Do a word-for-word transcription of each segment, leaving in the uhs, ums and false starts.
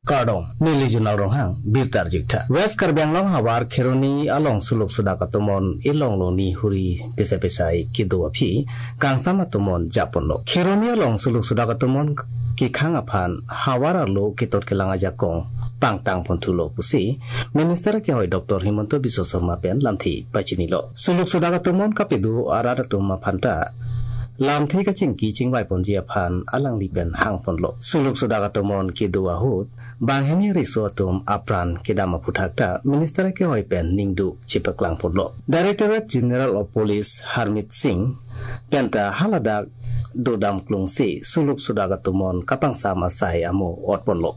Kardong nili junau rong hang birtar jikta West Karbianglong hawar kheroni along suluk suda katumon ilong loni huri pesa pesai kido api kang sama tumon japon lo kheroni along suluk suda katumon ki khang aphan hawara lo kitot kelanga jakong pangtang pontulo pusi minister ke hoi Dr Himanto Biswa Sarma pen lamthi pachini lo suluk suda katumon kapidu arara tumma phanta lamthi ka chingki chingwai ponji aphan alang liben hang ponlo suluk suda katumon kido ahut bangheni riso atum apran kedama puthakta minister ke hoi pen ningdu chipaklang ponlo Directorate General of Police Harmit Singh penta haladak dodam klungsi suluk suda katumon kapang sama sai amu ot ponlo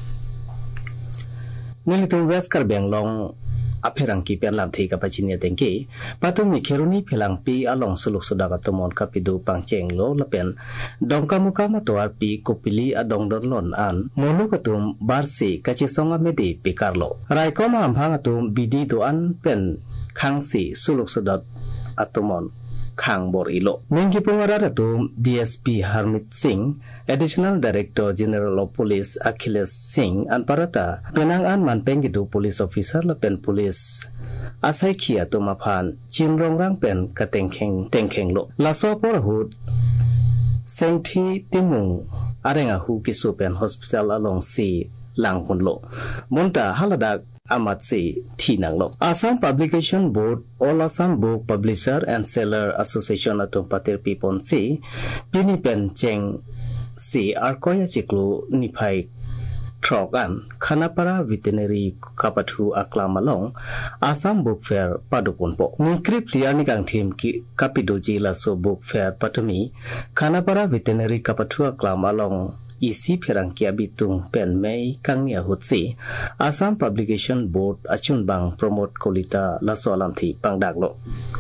nilitung West Karbianglong apherang ki pen lamthi ka pachinia tengki patumi kheruni phelang pi along suluk suda katumon kapidu pangcheng lo lapen dongka muka matoar pi kopili adong don lon an molu katum barsi kachisonga medi pikarlo raikoma amhang atum bidi do an pen khangsi suluk suda atumon khang bor ilo mingki pungara atum D S P Harmit Singh Additional Director General of Police Achilles Singh anparata penang an manpeng gitu police officer lapen police asai khia to maphan chimrong rang pen ka tengkheng tengkheng lo laso por hut sengthi timung arenga hu kisu pen hospital along si langpun lo monta haladak amat si thinang lo Assam Publication Board All Assam Book Publisher and Seller Association atum patir pipon si pini pen cheng si arkoya chiklu niphai Trogan Khanapara Veterinary Kapathu Aklamalong Assam Book Fair Padupon po Nikri Pliani Kang Team ki Kapidoji Laso Book Fair Patumi Khanapara Veterinary Kapathu Aklamalong isi pherang kia bitung pen mei kang nia hutsi Assam Publication Board achun bang promote kolita laso alamthi pangdaglo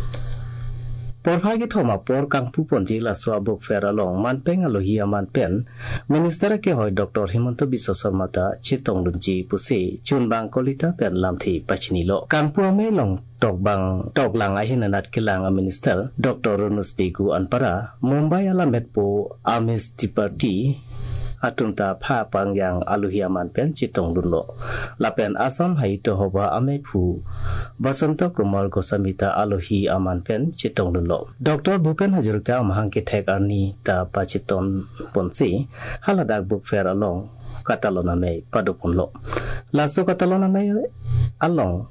porphagi thoma por kang puponji laso book fair along manpeng alohi aman pen minister ke hoi Dr Himanto Biswa Sarma ta chitong lunji pusi chun bang kolita pen lamthi pachini lo kang puame long tok bang tok lang ahin anat kilang a minister Dr Ronus Bigu anpara Mumbai alamet po Amis Tripathi atunta pha pangyang aluhiaman pen chitong lunlo lapen Assam hai to hoba amephu Basanto Kumar Gosamita aluhi aman pen chitong lunlo Dr Bhupen Hazarika mahangki thek arni ta pachiton ponsi haladak book fair along Katalona me padupunlo laso Katalona me along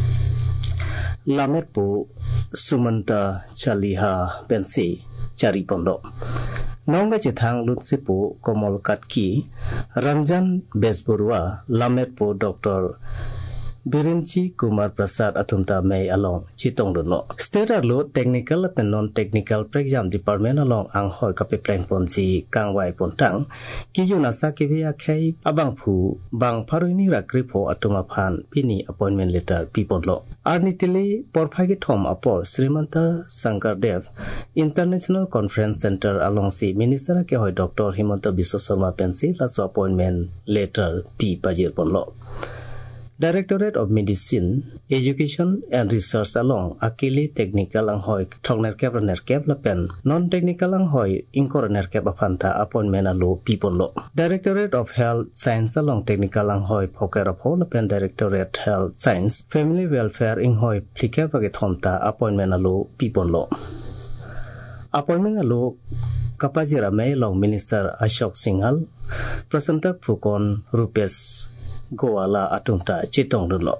lametpu Sumanta Chaliha pensi cari pondo Nongga chithang lunsipu Komol Katki Ranjan Besburwa Lametpo Dr Birinchi Kumar Prasad atunta may along chitong duno State Arlo Technical and Non-Technical Exam Department along ang hoy kapiplang ponsi kangwai pontang kiyuna sa kibiya kay abang pu bang paruini rakripo atumaphan pini appointment letter piponlo Arnitili porphagi thom apor Srimanta Sankardev International Conference Center along si Minister ke hoy Dr Himanto Biswa Sarma pensi laso appointment letter pi pajir ponlo Directorate of Medicine, Education and Research along Akili Technical ang hoy thongner kep raner kep lapen non-technical ang hoy inkoroner kep apanta appointment alo piponlo Directorate of Health Science along technical ang hoy phokerapho lapen Directorate Health Science Family Welfare ing hoy plikep age thomta appointment alo piponlo Appointment alo kapajira may long Minister Ashok Singhal Prasantak Phukon Rupesh Goala atunta chitong dulo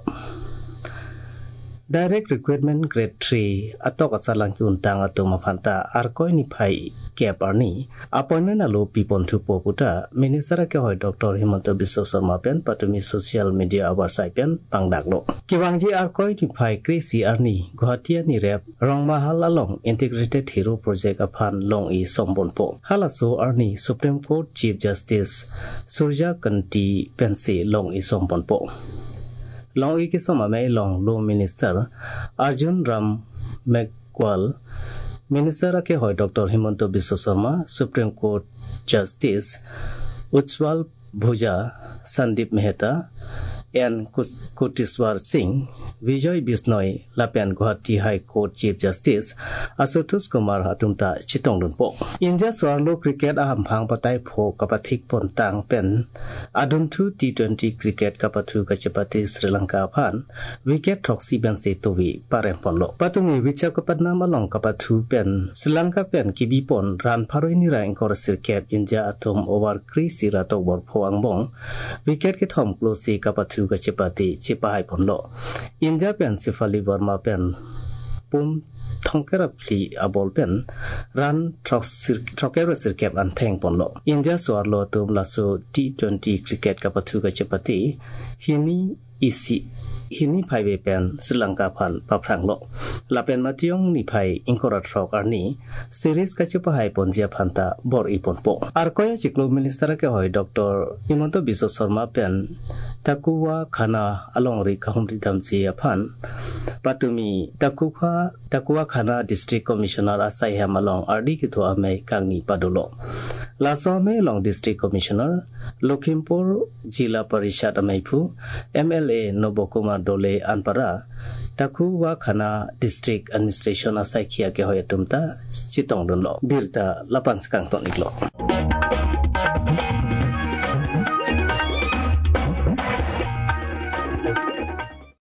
Direct Recruitment Grade three atok asalang kiuntang atung mapanta arkoi ni phai kep arni appointment alo pipon thupo puta minister ke hoi Dr Himanto Biswa Sarma pen patumi social media awar sai pen pangdaklo kiwangji arkoi ni phai krisi arni Guwahati ni rep rongmahal along integrated hero project aphan long i sombonpo halaso arni Supreme Court Chief Justice Surya Kanti pensi long i sombonpo long i kisoma mai long law minister Arjun Ram Meghwal Minister ke hoi Dr Himanto Biswa Sarma Supreme Court Justice Ujjwal Bhuja Sandeep Mehta N Kutiswar Singh, Vijay Bisnoy, Lapian Guwahati High Court Chief Justice, Asutosh Kumar Hatumta Chitong Lunpo. India Swarlo Cricket Aham Phang Patai Pho Kapathik Pontang Pen, Aduntu T twenty Cricket Kapathu Kachapati Sri Lanka Pan, Wicket Troxy Ben Setovi, Paremponlo. Patumi Vichakapatnam along Kapathu Pen, Sri Lanka Pen Kibipon, Ran Paroinira in Kor Circuit India Atom over Krisi Rato Bor Poangbong, Wicket Kitom Closey Kapathu Kachapati, Chipahai Ponlo. India Pen Sifali Burma Pen, Pum Thongkerapli Abol Pen, Ran Trokera Circuit and Tang Ponlo. India Swarlo Tum Lasso T twenty Cricket Kapathu Kachapati, Hini Isi. Hini Pai Pen, Sri Lanka Pan, Papranglo. Lapen Mationg Nipai, Inkorat Rock Arni, Series Kachupahai Ponjia Panta, Bor Iponpo. Arkoya Chiklo Minister Kahoy, Doctor Himanto Biswa Sarma Pen, Takuwa Khana, along Rikahumri Damji Pan, Patumi, Takuwa, Takuwa Khana District Commissioner Asayham along Ardikito Ame Kangi Padulo. Lasome along District Commissioner, Lokhimpur, Jila Parishad Amaipu, M L A Nobokuma Dole Anpara, Takuwa Khana District Administration Asai Kia Ke Hoyatumta, Chitong Dunlo, Birta Lapan Skang Toniklo.